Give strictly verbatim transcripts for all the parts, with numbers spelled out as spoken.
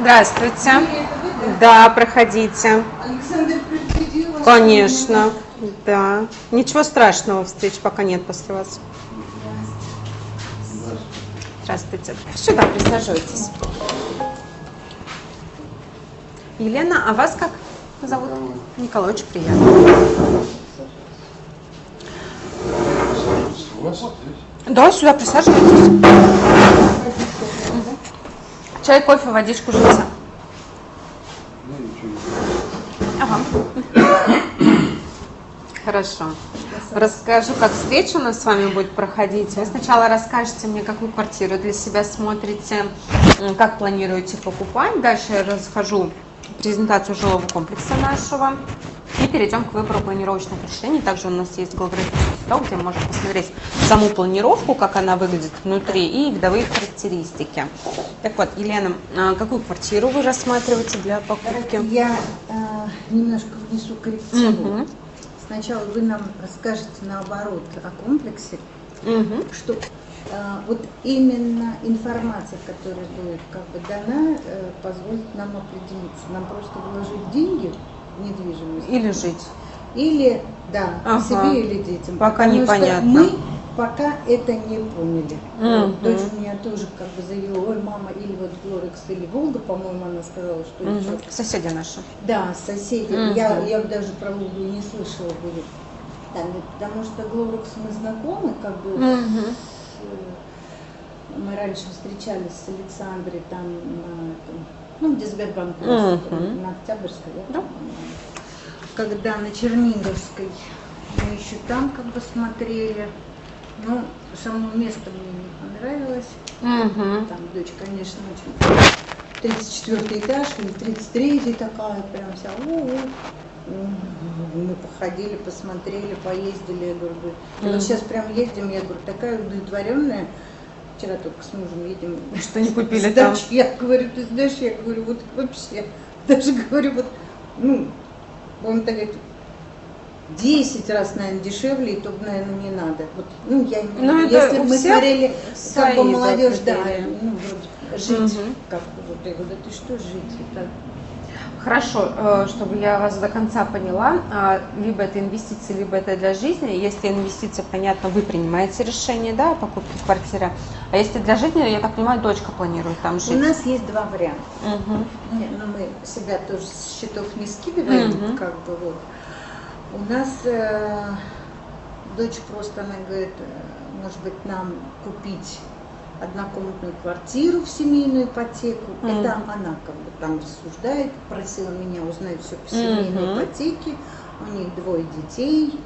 Здравствуйте. Да, проходите. Александр предупредил вас. Конечно. Да. Ничего страшного, встреч пока нет после вас. Здравствуйте. Сюда присаживайтесь. Елена, а вас как зовут? Николай, очень приятно. Да, сюда присаживайтесь. Чай, кофе, водичку, жильца. Ага. Хорошо. Расскажу, как встреча у нас с вами будет проходить. Вы сначала расскажете мне, какую квартиру для себя смотрите, как планируете покупать. Дальше я расскажу презентацию жилого комплекса нашего. И перейдем к выбору планировочных решений. Также у нас есть голографический стол, где можно посмотреть саму планировку, как она выглядит внутри, и видовые характеристики. Так вот, Елена, какую квартиру вы рассматриваете для покупки? Я э, немножко внесу коррективу. Угу. Сначала вы нам расскажете наоборот о комплексе, Угу. что э, вот именно информация, которая будет как бы дана, э, позволит нам определиться. Нам просто вложить деньги в недвижимость. Или жить. Или, да, Ага. себе или детям. Пока Потому непонятно. что мы пока это не поняли. Мгм. Дочь у меня тоже как бы заявила: ой, мама, или вот Глорекс, или Волга, по-моему, она сказала, что Угу. еще. Соседи наши. Да, соседи. Мгм. Я, я даже про Волгу не слышала будет. Там, потому что Глорекс мы знакомы, как бы. Угу. С, мы раньше встречались с Александрой там, на, там ну, где Сбербанк, Мгм. на Октябрьской, Да. когда на Черниговской, мы еще там как бы смотрели. Ну, само место мне не понравилось. Угу. Там дочь, конечно, очень... тридцать четвёртый этаж или тридцать третий такая, прям вся... У-у. Мы походили, посмотрели, поездили. Я говорю, и вот сейчас прям ездим, я говорю, такая удовлетворенная. Вчера только с мужем едем. Что не купили с там? дачи. Я говорю, ты знаешь, я говорю, вот вообще, даже говорю, вот, ну, будем так говорить, десять раз, наверное, дешевле, и то, наверное, не надо. Вот, ну, я имею в Ну, виду, это если у мы всех смотрели, как бы свои, да, молодежь, да, критерии. ну, вроде, жить, Мгм. как бы, вот, я говорю, да ты что жить? Это... Хорошо, э, чтобы я вас до конца поняла, а, либо это инвестиции, либо это для жизни. Если инвестиция, понятно, вы принимаете решение, да, о покупке квартиры. А если для жизни, я так понимаю, дочка планирует там У жить. нас есть два варианта. Угу. Нет, ну, мы себя тоже с счетов не скидываем, Мгм. как бы вот. У нас э, дочь просто, она говорит, э, может быть, нам купить однокомнатную квартиру в семейную ипотеку. Мгм. Это она как бы там рассуждает, просила меня узнать все по семейной Мгм. ипотеке. У них двое детей,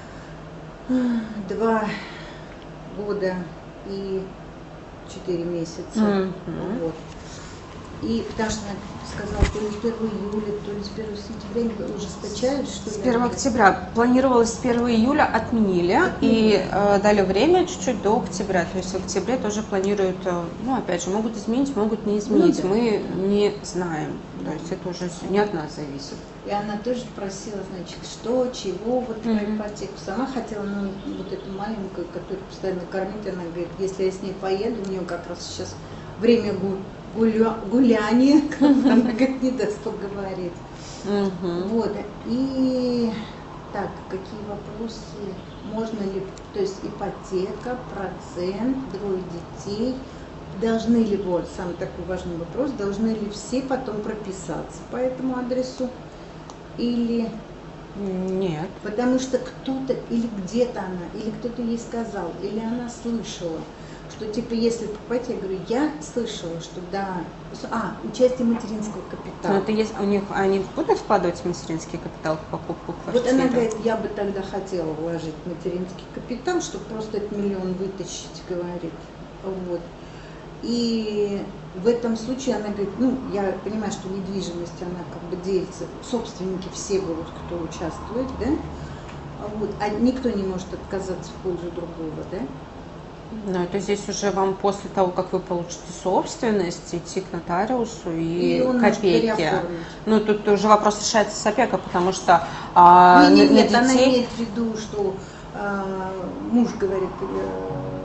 два года и четыре месяца. Мгм. Вот. И потому что она сказала, то ли с первого июля, то ли с первого сентября ужесточают, что С ли. первого октября. Планировалось с первого июля, отменили и э, дали время чуть-чуть до октября. То есть в октябре тоже планируют, э, ну опять же, могут изменить, могут не изменить. Ну, да. Мы не знаем. То есть это уже не от нас зависит. И она тоже просила, значит, что, чего, вот про Мгм. ипотеку. Сама хотела, ну, вот эту маленькую, которую постоянно кормить, она говорит, если я с ней поеду, у нее как раз сейчас время гу- гуля- гуляния, как бы она говорит, не даст поговорить. Мгм. Вот, и так, какие вопросы, можно ли, то есть ипотека, процент, двое детей, должны ли, вот, самый такой важный вопрос, должны ли все потом прописаться по этому адресу, или, Нет. потому что кто-то, или где-то она, или кто-то ей сказал, или она слышала, что типа если покупать, я говорю, я слышала, что да, а, участие материнского Но капитала. это есть у них, они будут вкладывать в материнский капитал в покупку Вот квартиры? она говорит, я бы тогда хотела вложить материнский капитал, чтобы просто этот миллион вытащить, говорит. Вот. И в этом случае она говорит, ну, я понимаю, что недвижимость, она как бы делится, собственники все будут, кто участвует, да? Вот. А никто не может отказаться в пользу другого, да? Ну, это здесь уже вам после того, как вы получите собственность, идти к нотариусу и Или он может копейки. переоформить. Ну, тут уже вопрос решается с опекой, потому что а, нет, на, нет, на она детей... имеет в виду, что а, муж говорит, э,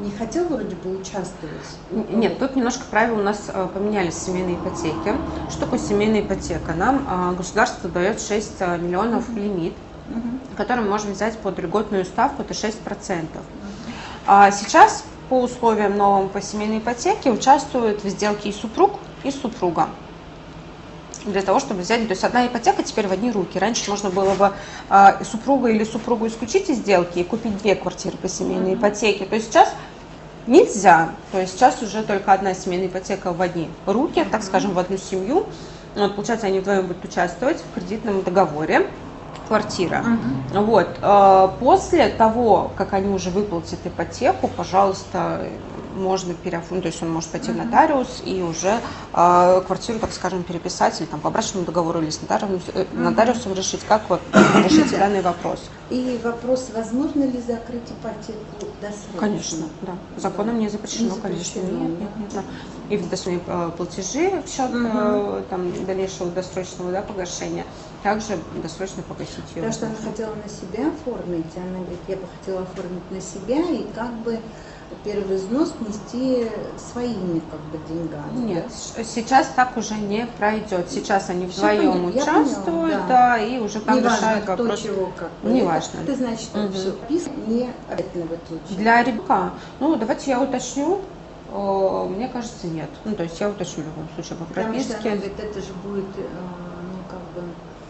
не хотел вроде бы участвовать? Нет, тут немножко правила у нас поменялись семейные ипотеки. Что такое семейная ипотека? Нам государство дает шесть миллионов uh-huh. лимит, uh-huh. который мы можем взять под льготную ставку, это шесть процентов. Uh-huh. А сейчас по условиям новым по семейной ипотеке участвуют в сделке и супруг, и супруга. Для того, чтобы взять, то есть одна ипотека теперь в одни руки. Раньше можно было бы э, супруга или супругу исключить из сделки и купить две квартиры по семейной ипотеке. То есть сейчас нельзя. То есть сейчас уже только одна семейная ипотека в одни руки, так скажем, в одну семью. Вот, получается, они вдвоем будут участвовать в кредитном договоре. Квартира. Uh-huh. Вот. Э, после того, как они уже выплатят ипотеку, пожалуйста, можно переоформить, то есть он может пойти uh-huh. в нотариус и уже э, квартиру, так скажем, переписать или там по брачному договору или с нотариусом, uh-huh. нотариусом решить, как вот решить данный вопрос. И вопрос, возможно ли закрыть ипотеку досрочно? Конечно, да. Законом не запрещено, не конечно. Нет, нет, нет, да. И в досрочные платежи в счет uh-huh. там, дальнейшего досрочного, да, погашения, также досрочно погасить ее. Потому что она хотела на себя оформить, она говорит, я бы хотела оформить на себя и как бы первый взнос нести своими как бы деньгами. Нет, да? Сейчас так уже не пройдет. Сейчас они вдвоем участвуют, поняла, да. да, и уже там не решают важно, вопрос. Кто чего, как бы. Не это, важно. Это значит, что угу. все писано не обязательно в этом случае. Для ребенка, ну давайте я уточню. Мне кажется, нет. Ну, то есть я уточню в любом случае по прописке. Потому что она говорит, это же будет, ну, как бы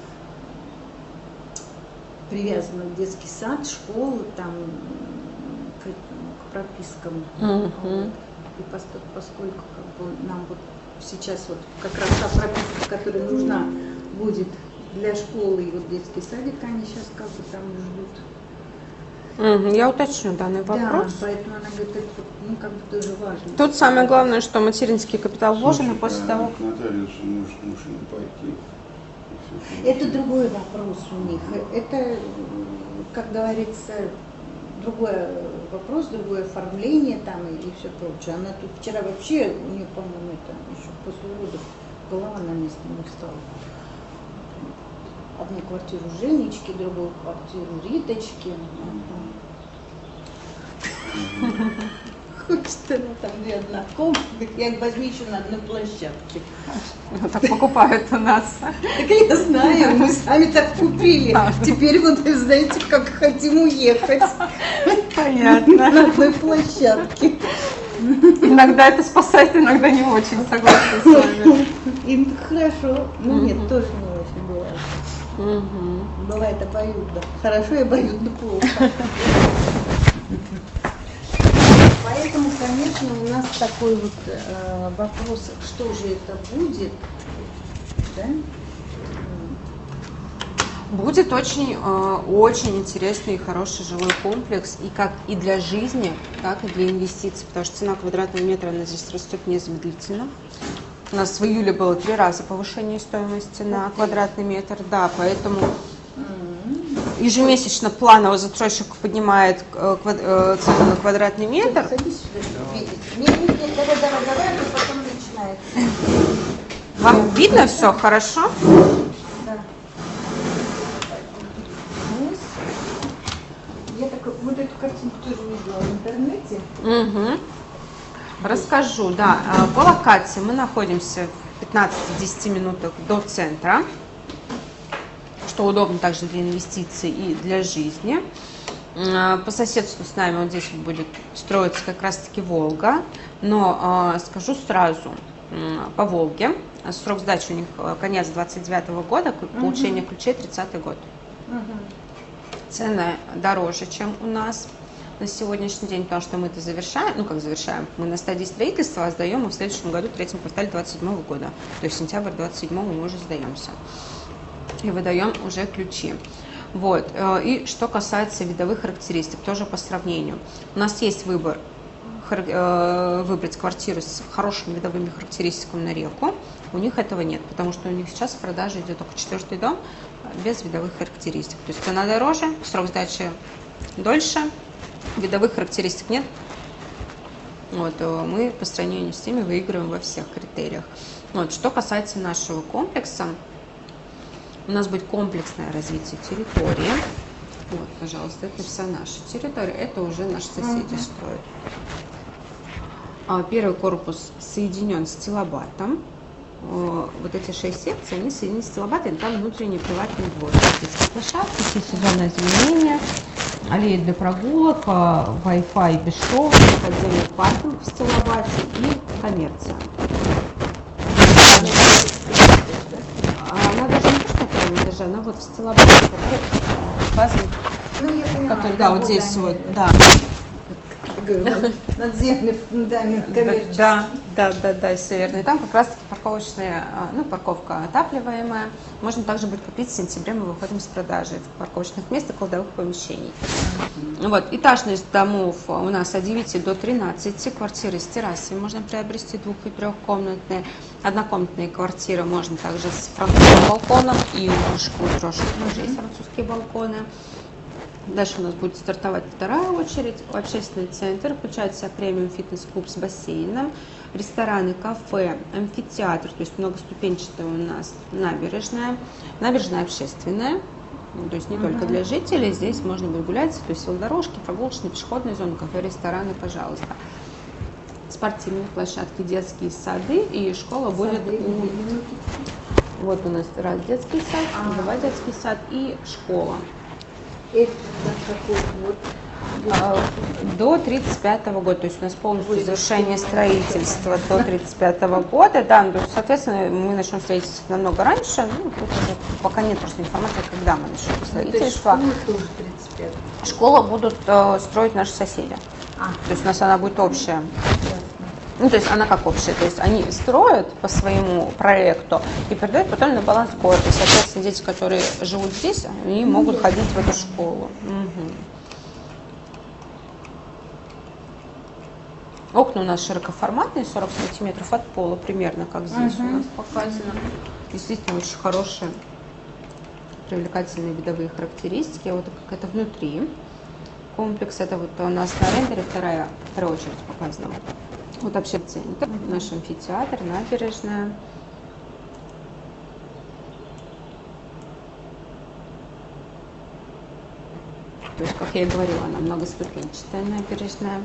привязано в детский сад, школу, там, к, к пропискам. Uh-huh. Вот. И поскольку, поскольку как бы, нам вот сейчас вот как раз та прописка, которая нужна будет для школы и вот детский садик, они сейчас как бы там ждут. Uh-huh. Я уточню данный вопрос. Да, поэтому она говорит, это ну, как бы тоже важно. Тут самое главное, что материнский капитал вложен, и после а того... к нотариусу может, может не пойти. Это другой вопрос у них. Это, как говорится, другой вопрос, другое оформление там и, и все прочее. Она тут вчера вообще, у нее, по-моему, это еще после родов голова на место не встала. Одну квартиру Женечки, другую квартиру Риточки. Хочет она там две однокомнатных, я возьми еще на одной площадке. Ну, так покупают у нас. Так я знаю, мы сами так купили. Теперь вот, знаете, как хотим уехать. Понятно. На одной площадке. Иногда это спасает, иногда не очень, согласна с вами. И хорошо, ну нет, тоже не очень бывает. Угу. Бывает обоюдно. Хорошо и обоюдно плохо. Поэтому, конечно, у нас такой вот э, вопрос, что же это будет, да? Будет очень, э, очень интересный и хороший жилой комплекс, и как и для жизни, так и для инвестиций, потому что цена квадратного метра, она здесь растет незамедлительно. У нас в июле было три раза повышение стоимости на квадратный метр, да, поэтому ежемесячно планово застройщик поднимает цену на квадратный метр. Садись сюда, давай, давай, давай, а потом начинается. Вам видно все хорошо? Да. Я так, вот эту картинку тоже видела в интернете. Угу. Расскажу, да. По локации мы находимся в пятнадцати-десяти минутах до центра, что удобно также для инвестиций и для жизни. По соседству с нами вот здесь будет строиться как раз-таки Волга, но скажу сразу, по Волге срок сдачи у них конец двадцать девятого года, получение ключей тридцатый год. Цены дороже, чем у нас на сегодняшний день, потому что мы это завершаем, ну как завершаем, мы на стадии строительства, а сдаем мы в следующем году, в третьем квартале двадцать седьмого года, то есть сентябрь двадцать седьмого мы уже сдаемся и выдаем уже ключи. Вот. И что касается видовых характеристик, тоже по сравнению. У нас есть выбор выбрать квартиру с хорошими видовыми характеристиками на реку. У них этого нет, потому что у них сейчас в продаже идет только четвертый дом без видовых характеристик. То есть цена дороже, срок сдачи дольше, видовых характеристик нет. Вот, мы по сравнению с теми выигрываем во всех критериях. Вот, что касается нашего комплекса, у нас будет комплексное развитие территории. Вот, пожалуйста, это вся наша территория, это уже наши соседи Мгм. строят. А, Первый корпус соединен с стилобатом. Э, Вот эти шесть секций, они соединены с стилобатом, там внутренний приватный двор. Детская площадка, все сезонное озеленение, аллеи для прогулок, а, Wi-Fi бесшовный, отдельный паркинг в стилобате и коммерция. А Она даже не то, что на первом этаже, она вот в стилобате, который указан, Ну, я поняла, который, да, вот вот здесь они, вот, да. говорю, надземный фундамент коммерческий. Да, да, да, да, все верно. И там как раз парковочная, а, ну, парковка отапливаемая. Можно также будет купить в сентябре, мы выходим с продажи парковочных мест и кладовых помещений. Вот, этажность домов у нас от девяти до тринадцати, квартиры с террасой можно приобрести двух- и трехкомнатные. Однокомнатные квартиры можно также с французским балконом, и у мужских у трошек тоже есть французские балконы. Дальше у нас будет стартовать вторая очередь. Общественный центр включает в себя премиум фитнес-клуб с бассейном, рестораны, кафе, амфитеатр, то есть многоступенчатая у нас набережная, набережная общественная, ну, то есть не только для жителей, здесь можно будет гулять, то есть велодорожки, прогулочные, пешеходные зоны, кафе, рестораны, пожалуйста. Спортивные площадки, детские сады, и школа будет Сады, у... минуточку. Вот у нас раз детский сад, Ага. два детский сад и школа. Это какой год? А, До тридцать пятого года, то есть у нас полностью завершение строительства до тридцать пятого года, да, ну, то есть, соответственно, мы начнем строительство намного раньше, ну, тут уже пока нет просто информации, когда мы начнем Ну, то есть строительство. школа тоже тридцать пять. Школу будут э, строить наши соседи, А, то есть у нас она будет общая. ясно. Ну, то есть она как общая, то есть они строят по своему проекту и передают потом на баланс города. И, соответственно, дети, которые живут здесь, они могут ходить в эту школу. Мгм. Окна у нас широкоформатные, сорок сантиметров от пола, примерно как здесь у Мгм. нас показано. Действительно очень хорошие, привлекательные видовые характеристики. Вот как это внутри. Комплекс, это вот у нас на рендере вторая, вторая очередь показана. Вот общий центр, наш амфитеатр, набережная. То есть, как я и говорила, она многоступенчатая набережная.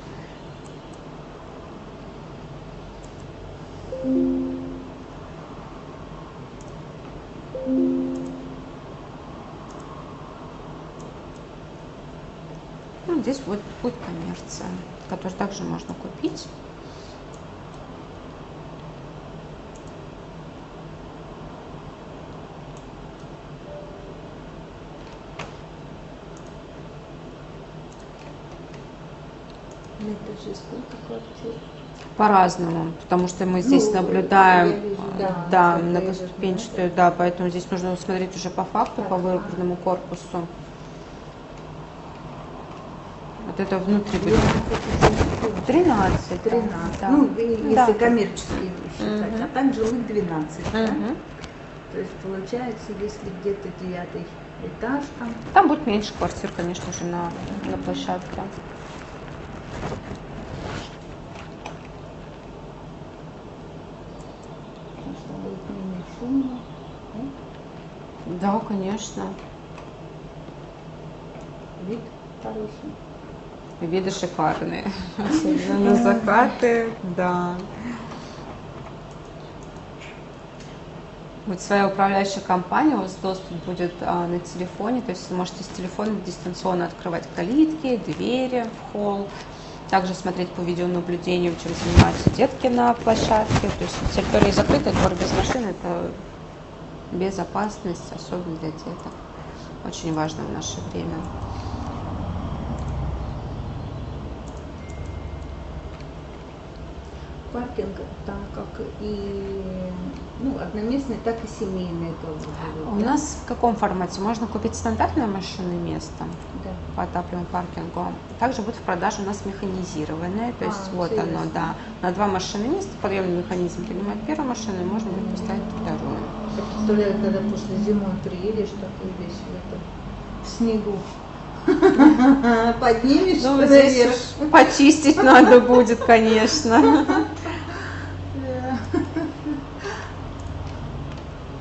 Ну, здесь вот будет коммерция, которую также можно купить. На этаже сколько квартир? По-разному, потому что мы здесь Ну, наблюдаем, я вижу, да, да, коттеджи, многоступенчатую, да, поэтому здесь нужно смотреть уже по факту, по выбранному корпусу. Вот это внутри будет тринадцать. тринадцать. Да. Ну, и- если Да. коммерческие считать, Мгм. а так жилых двенадцать. Да? Мгм. То есть получается, если где-то девятый этаж там, Там будет меньше квартир, конечно же, на, на площадке. можно будет менее шумно. да? Да, конечно. Вид хороший. Виды шикарные. Особенно на закаты, да. Вот своя управляющая компания, у вас доступ будет а, на телефоне, то есть вы можете с телефона дистанционно открывать калитки, двери в холл, также смотреть по видеонаблюдению, чем занимаются детки на площадке. То есть территория закрытая, двор без машин – это безопасность, особенно для деток. Очень важно в наше время. Паркинг там как и ну, одноместный, так и семейный тоже будет. У да? нас в каком формате? Можно купить стандартное машинное место Да. по отапливаемому паркингу. Также будет в продаже у нас механизированное, то есть А, вот интересно. оно, да. На два машинных места подъемный механизм принимает первую машину, и можно будет поставить вторую. Я представляю, когда после зимой приедешь, такой весь в этом в снегу. Поднимешь Ну, наверх. здесь уж почистить надо будет, конечно. Да.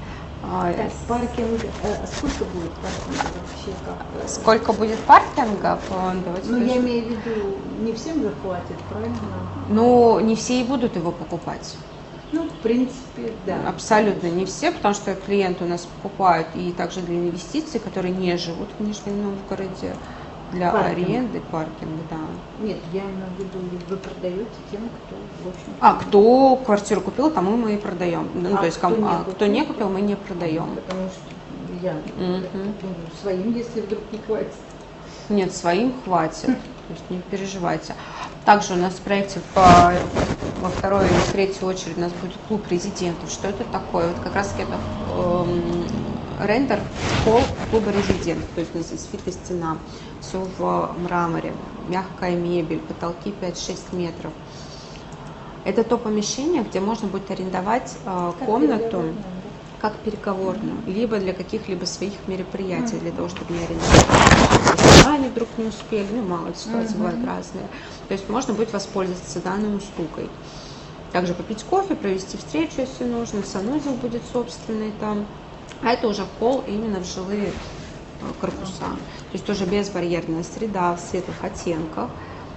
А, Так, паркинг, э, сколько будет паркинга вообще? Как? Сколько будет паркингов? Давайте Ну, я скажем. имею в виду, не всем же хватит, правильно? Ну, не все и будут его покупать. Ну, в принципе, да. Абсолютно не все, потому что клиенты у нас покупают и также для инвестиций, которые не живут в Нижнем Новгороде, для Паркинг. аренды, паркинга, да. Нет, я имею в виду, вы продаете тем, кто, в общем. А кто квартиру купил, тому мы и продаем. Ну, А то есть, кто кому- не а купил? кто не купил, мы не продаем. Потому что я Мгм. думаю, своим, если вдруг не хватит. Нет, своим хватит, то есть не переживайте. Также у нас в проекте по- во второй и третью очередь у нас будет клуб резидентов. Что это такое? Вот как раз это эм, рендер холл клуба резидентов. То есть у нас есть фитостена, все в мраморе, мягкая мебель, потолки пять-шесть метров. Это то помещение, где можно будет арендовать э, Как комнату переговорная, как переговорную, либо для каких-либо своих мероприятий, для того, чтобы не арендовать. Если они вдруг не успели, ну, мало ли, ситуации Мгм. бывают разные. То есть можно будет воспользоваться данной услугой. Также попить кофе, провести встречу, если нужно, санузел будет собственный там. А это уже холл именно в жилые э, корпуса. То есть тоже безбарьерная среда в светлых оттенках.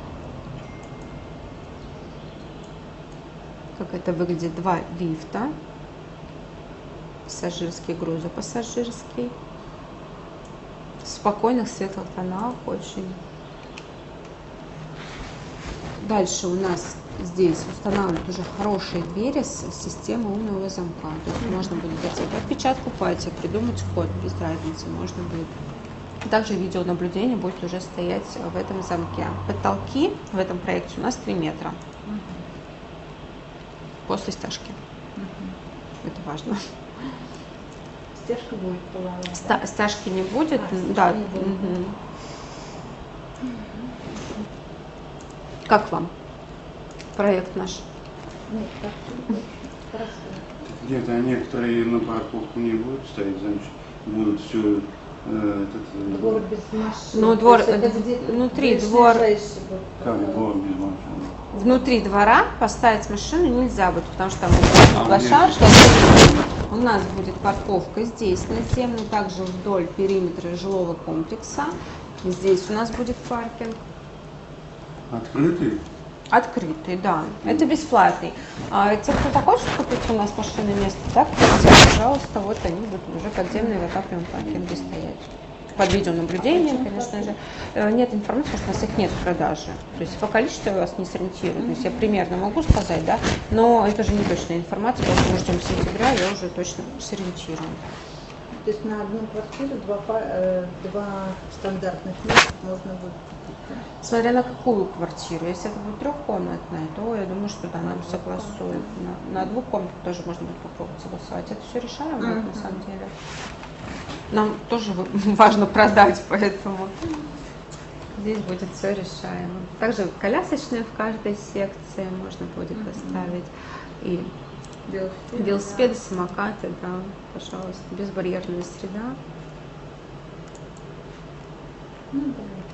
Как это выглядит? Два лифта. Пассажирский, грузопассажирский. В спокойных светлых тонах очень. Дальше у нас здесь устанавливают уже хорошие двери с системой умного замка. То есть можно будет дать отпечатку пальца, придумать код, без разницы можно будет. Также видеонаблюдение будет уже стоять в этом замке. Потолки в этом проекте у нас три метра. После стяжки. Это важно. Стяжка будет половая. Ста- стяжки не будет, А, стяжки да. не будет. Мгм. Как вам проект наш? Нет, так очень хорошо. Где-то некоторые на парковку не будут ставить, значит, будут все э, этот, э, Двор без машин. Ну, двор, То есть это э, где-то внутри ближайший двор. вот, как двор без машин. Внутри двора поставить машину нельзя будет, потому что там А, площадка. У нас будет парковка здесь наземная, также вдоль периметра жилого комплекса. Здесь у нас будет паркинг. Открытый? Открытый, да. Это бесплатный. А те, кто захочет купить у нас машинное место, так, пожалуйста, вот они будут уже подземные в этапе паркинге стоять. Под видеонаблюдением, конечно же. Э, Нет информации, потому что у нас их нет в продаже. То есть по количеству я вас не сориентирую. То есть я примерно могу сказать, да, но это же не точная информация, потому что мы ждем сентября, я уже точно сориентирую. То есть на одну квартиру два, па- э, два стандартных места можно будет купить. Да? Смотря на какую квартиру. Если это будет трехкомнатная, то я думаю, что да, нам согласуют. На, на двухкомнатную тоже можно будет попробовать согласовать. Это все решаемо будет, на самом деле. Нам тоже важно продать, поэтому здесь будет все решаемо. Также колясочная в каждой секции можно будет оставить. И Велосипед. велосипеды, самокаты, да, пожалуйста. Безбарьерная среда. Ну, давайте.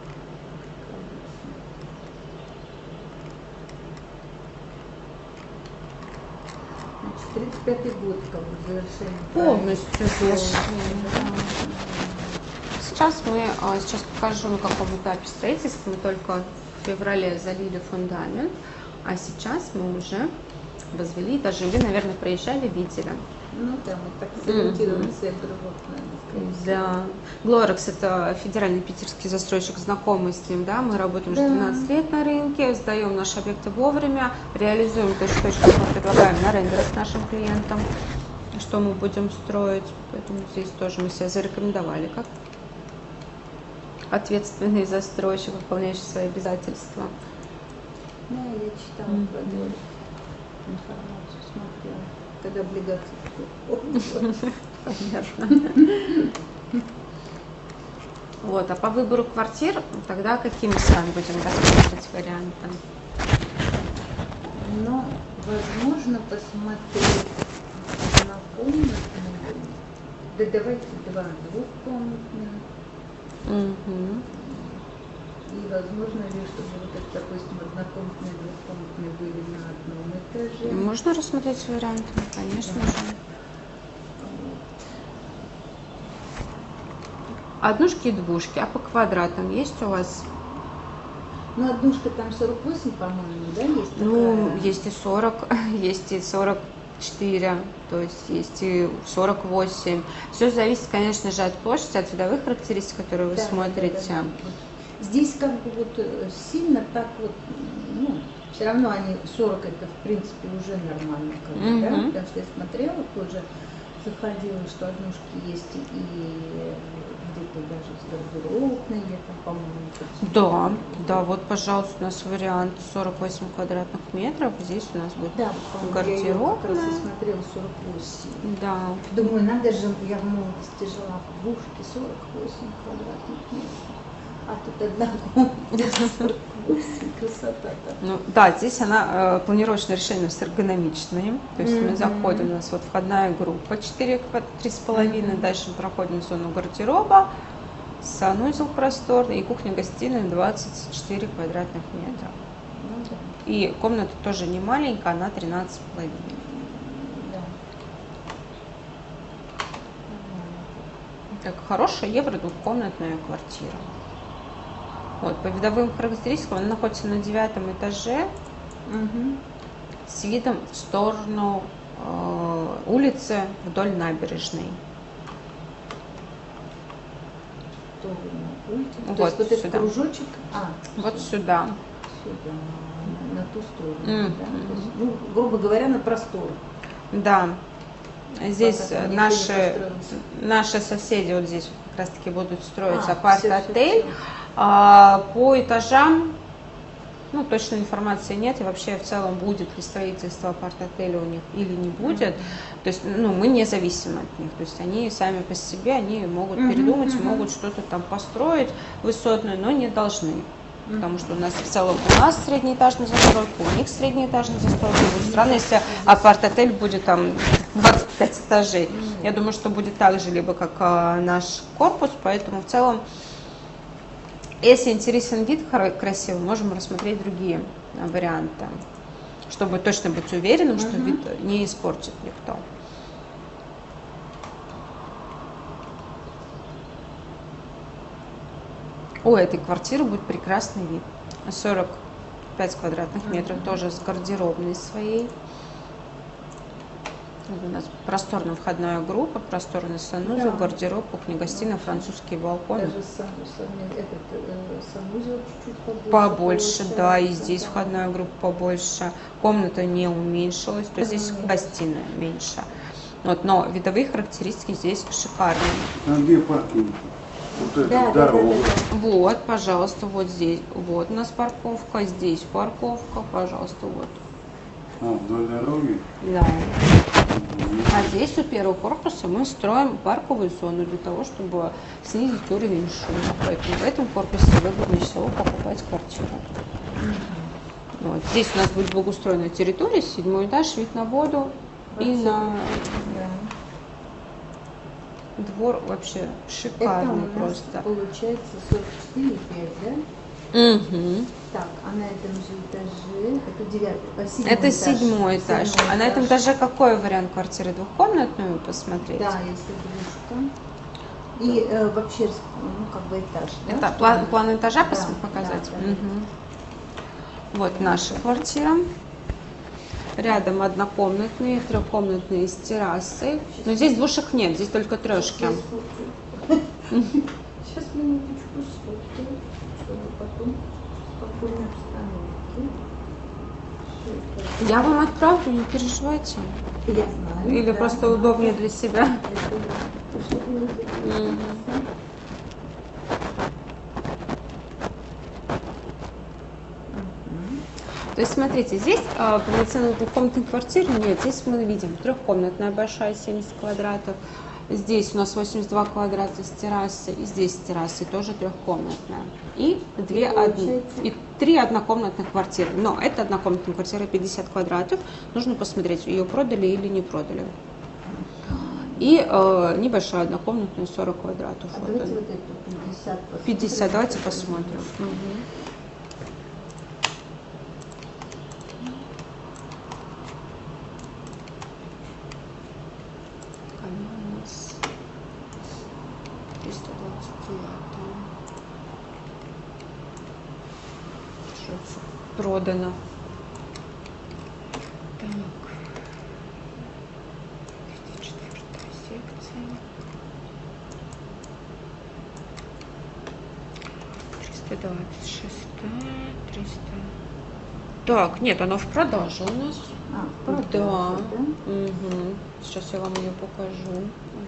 Значит, тридцать пятый год, как бы, завершение. Полностью завершение, да. Сейчас мы, а, сейчас покажу, на каком этапе строительства. Мы только в феврале залили фундамент, а сейчас мы уже возвели, даже вы, наверное, проезжали, видели. Ну да, мы так сориентированы всех других, наверное, скорее всего. Да. Глорекс — это федеральный питерский застройщик, знакомый с ним, да, мы работаем уже Да. двенадцать лет на рынке, сдаем наши объекты вовремя, реализуем точно, что мы предлагаем на рендеры с нашим клиентам, что мы будем строить, поэтому здесь тоже мы себя зарекомендовали как ответственный застройщик, выполняющий свои обязательства. Да, я читала Мгм. про это, информацию, смотрела, когда облигации. Понятно. Вот, а по выбору квартир, тогда какие мы с вами будем рассматривать варианты? Но возможно посмотреть однокомнатные, да давайте два двухкомнатные. Мгм. И возможно ли, чтобы вот это, допустим, однокомнатные, двухкомнатные были на одном этаже. Можно рассмотреть варианты, конечно же. Вот. однушки и двушки. А по квадратам есть у вас? Ну, однушка там сорок восемь, по-моему, да, есть такая? Ну, есть и сорок, есть и сорок четыре, то есть есть и сорок восемь. Все зависит, конечно же, от площади, от видовых характеристик, которые вы Да, смотрите. да, да, да. Вот здесь как бы вот э, сильно так вот, ну, все равно они сорок это в принципе уже нормально, как бы, да, Мгм. потому что я смотрела тоже, заходила, что однушки есть и где-то даже с гардеробной, где-то, по-моему, тут Да, да, вот, пожалуйста, у нас вариант сорок восемь квадратных метров. Здесь у нас будет да, вот, по-моему, я её как раз гардеробная. и смотрела сорок восемь. Да. Думаю, надо же, я в молодости жила в двушке сорок восемь квадратных метров. А тут одна комната сорок восемь, красота-то. Ну, да, здесь она, э, планировочное решение с эргономичным. То есть мы Мгм. заходим, у нас вот входная группа четыре, три с половиной, Мгм. дальше мы проходим в зону гардероба, санузел просторный и кухня-гостиная двадцать четыре квадратных метра. Ну да, И комната тоже не маленькая, она тринадцать с половиной. да. Так, хорошая евро двухкомнатная квартира. Вот, по видовым характеристикам она находится на девятом этаже Мгм. с видом в сторону э, улицы вдоль набережной. То вы на улице. Вот То есть вот этот сюда. кружочек, а, Вот сюда, сюда. сюда, на, на ту сторону, Мгм. да? То есть, ну, грубо говоря, на простор. Да. Здесь Пока там никто не наши, построился. наши соседи вот здесь как раз таки будут строить А, всё, апарт-отель. всё, всё. А, по этажам, ну, точной информации нет, и вообще в целом будет ли строительство апарт-отеля у них или не будет. То есть, ну, мы не зависим от них. То есть они сами по себе, они могут Мгм, передумать, мгм. могут что-то там построить высотное, но не должны. Мгм. Потому что у нас в целом у нас среднеэтажная застройка, у них среднеэтажная застройка. Будет странно, если апарт-отель будет там двадцать пять этажей. Я думаю, что будет так же, либо как а, наш корпус, поэтому в целом, если интересен вид хра- красивый, можем рассмотреть другие а, варианты, чтобы точно быть уверенным, что Мгм. вид не испортит никто. У этой квартиры будет прекрасный вид. сорок пять квадратных метров, тоже с гардеробной своей. Вот у нас просторная входная группа, просторный санузел, Да. гардероб, кухня-гостиная, французские балконы. Даже сам, сам, этот э, санузел чуть-чуть побольше. Побольше, да, и получается, здесь да. входная группа побольше. Комната не уменьшилась, то есть здесь Мгм. гостиная меньше. Вот, но видовые характеристики здесь шикарные. А где паркинг? Вот это Да, да, да, дорога. да, да. Вот, пожалуйста, вот здесь, вот у нас парковка, здесь парковка, пожалуйста, вот. А, вдоль дороги? Да. Мгм. А здесь у первого корпуса мы строим парковую зону для того, чтобы снизить уровень шума. Поэтому в этом корпусе выгоднее всего покупать квартиру. Вот. Здесь у нас будет благоустроенная территория, седьмой этаж, вид на воду и Вообще, на да. двор вообще Это у шикарный нас просто. получается сорок четыре и пять, да? Мгм. Так, а на этом же этаже, это девятый, а, седьмой Это этаж. седьмой этаж. Седьмой А на этом этаж. этаже какой вариант квартиры? Двухкомнатную посмотреть? Да, если двушка. И э, вообще, рас- ну, как бы этаж, да? Это чтобы- план, план этажа Да, пос- показать? да, да. Мгм. Вот наша квартира. Рядом однокомнатные, трехкомнатные с террасой. Но здесь двушек нет, здесь только трешки. Сейчас минуточку сфоткаю, чтобы потом в спокойной обстановке. Всё это- Я вам отправлю, не переживайте. Я знаю. Или да, просто да. удобнее для себя. Это да. Чтобы не забыть. Мгм. Мгм. То есть, смотрите, здесь а, полноценной двухкомнатной квартиры нет. Здесь мы видим трехкомнатная большая, семьдесят квадратов. Здесь у нас восемьдесят два квадрата с террасой. И здесь с террасой тоже трехкомнатная. И, две од- получается- и три однокомнатных квартиры. Но это однокомнатная квартира пятьдесят квадратов. Нужно посмотреть, ее продали или не продали. И э, небольшая однокомнатная сорок квадратов. А Вот давайте она. вот эту пятьдесят посмотрим. пятьдесят, давайте посмотрим. Мгм. Какая у нас? триста двадцать девять. Что продано. Так. триста четвёртая секция. триста двадцать шестая. триста. Так, нет, она в продаже у нас. А, в продаже, Да. да? Угу. Сейчас я вам ее покажу.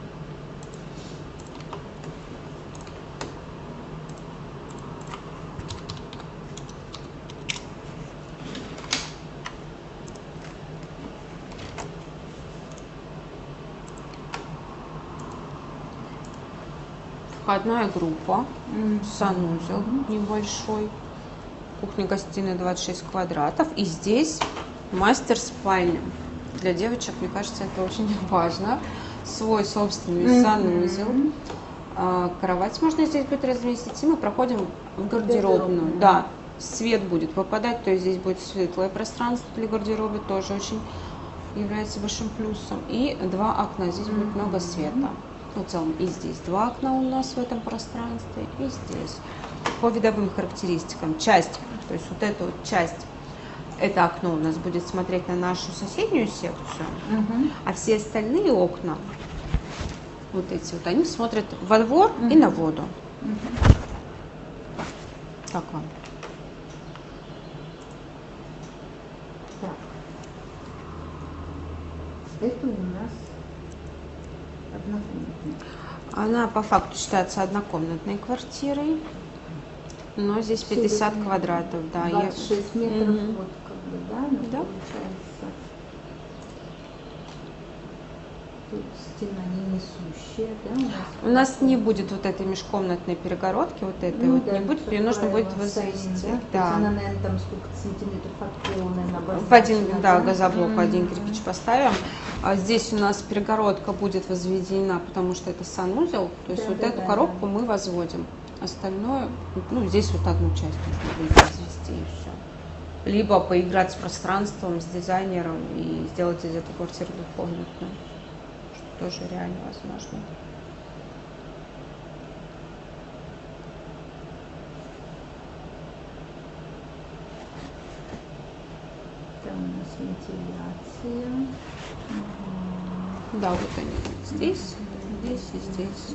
Входная группа, Мгм. санузел небольшой, кухня-гостиная двадцать шесть квадратов. И здесь мастер-спальня. Для девочек, мне кажется, это очень важно. Свой собственный санузел. Мгм. А, кровать можно здесь будет разместить. И мы проходим в гардеробную. Гардеробную. Да, свет будет попадать, то есть здесь будет светлое пространство для гардероба, тоже очень является большим плюсом. И два окна, здесь будет много света. В целом и здесь два окна у нас в этом пространстве, и здесь. По видовым характеристикам часть, то есть вот эта вот часть, это окно у нас будет смотреть на нашу соседнюю секцию, Мгм. а все остальные окна, вот эти вот, они смотрят во двор и на воду. Мгм. Как вам? Так. Это у нас однокомнатная. Она по факту считается однокомнатной квартирой, но здесь Всё пятьдесят размерено. квадратов, да. я- двадцать шесть метров, Мгм. вот как бы, да, ну, Да. получается. Тут стена не несущая, да, у нас? У нас не будет вот этой межкомнатной перегородки, вот этой Ну вот да, не будет, как ее нужно будет правило, стоим, возвести. да? То есть Да. она, наверное, там сколько сантиметров от пола, наверное, В один, обозначена, да, газоблок Мгм. один кирпич поставим. А здесь у нас перегородка будет возведена, потому что это санузел. То есть Да, вот да, эту да, коробку да. мы возводим. Остальное, ну, здесь вот одну часть нужно будет возвести и все. Либо поиграть с пространством, с дизайнером и сделать из этой квартиры двухкомнатную. Что тоже реально возможно. Там у нас вентиляция. Мгм. Да, вот они здесь, здесь и здесь.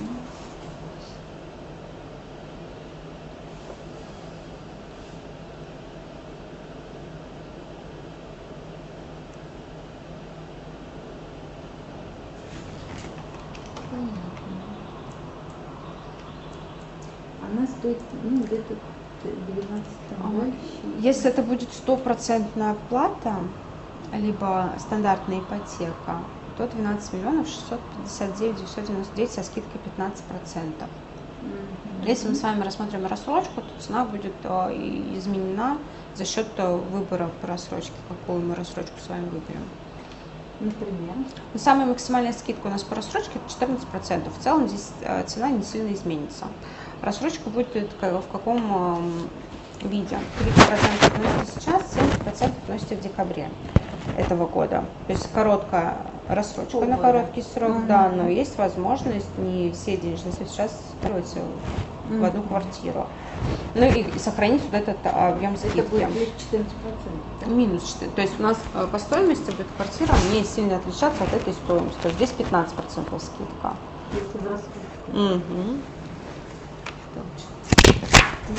Понятно. Она стоит, ну, где-то двенадцать там, да, еще? Если это будет стопроцентная оплата, либо стандартная ипотека, то двенадцать миллионов шестьсот пятьдесят девять девятьсот девяносто девять со скидкой пятнадцать процентов. Мгм. Если мы с вами рассмотрим рассрочку, то цена будет э, и изменена за счет э, выбора по рассрочке, какую мы рассрочку с вами выберем. Например? Но самая максимальная скидка у нас по рассрочке это четырнадцать процентов. В целом здесь э, цена не сильно изменится. Рассрочка будет как- в каком эм, виде? тридцать процентов относится сейчас, семьдесят процентов относится в декабре этого года. То есть короткая рассрочка на Полгода. короткий срок, Мгм. да, но есть возможность не все денежные средства сейчас строить в одну Мгм. квартиру. Ну и, и сохранить вот этот объем Это скидки. будет плюс четырнадцать процентов, да? Минус четыре. То есть у нас э, по стоимости будет квартира не сильно отличаться от этой стоимости. То есть здесь пятнадцать процентов скидка. Если в рассрочку. Угу. Точно.